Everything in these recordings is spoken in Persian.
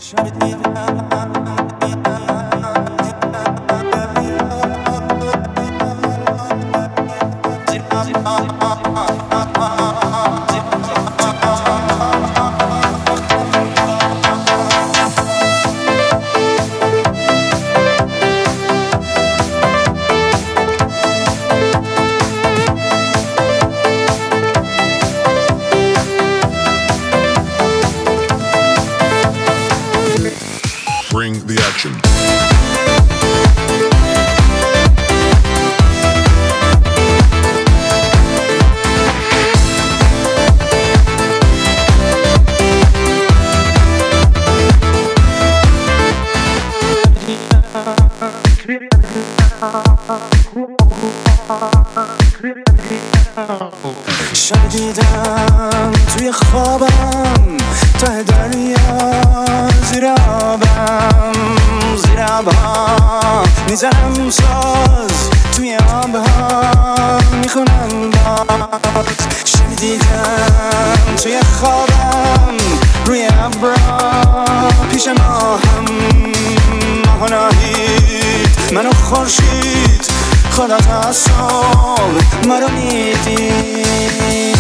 Bring the action. شب دیدم توی خوابم ته دریا زیر آبم میزنم ساز توی آبها میخونم باز. شب دیدم توی خوابم روی ابرا پیش ماهم ماه ناهید منو خورشید خدا تا صبح ما رو میدید.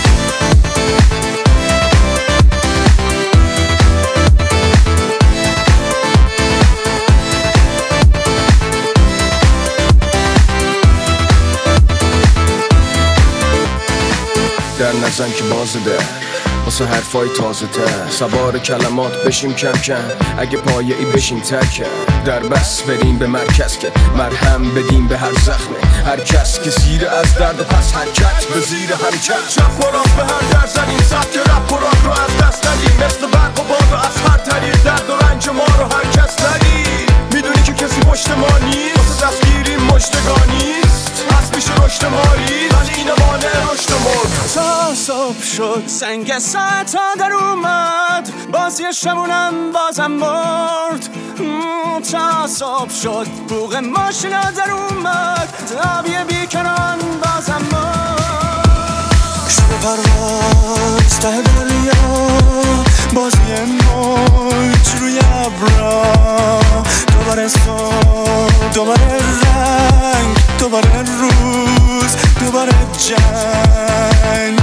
در نزن که بازه ده واسه حرفای تازه تر سوار کلمات بشیم کم کم اگه پایه‌ای بشیم تکم در بس بریم به مرکز که مرهم بدیم به هر زخمه هر کس که سیر از درد و پس حرکت به زیر همکت چپ و راست به هر در زنیم سبک رپ و راک رو از دست ندیم مثل برق و باد و از هر طریق درد و رنج ما رو هر کس ندید. میدونی که کسی پشت ما نیست واسه دستگیریم مشتگانیست هست میشه رشد ماری ولی این مانع رشد مرد. تا صبح شد سنگ ساعتا در اومد بازی شبونم بازم مرد. تا صبح شد بوق ماشینا در اومد آبی بیکنان بازم مرد. شب پرواز ته دریا بازی موج روی ابرا دوباره صبح دوباره رنگ دوباره روز دوباره جنگ.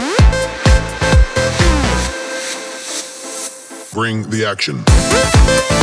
Bring the action.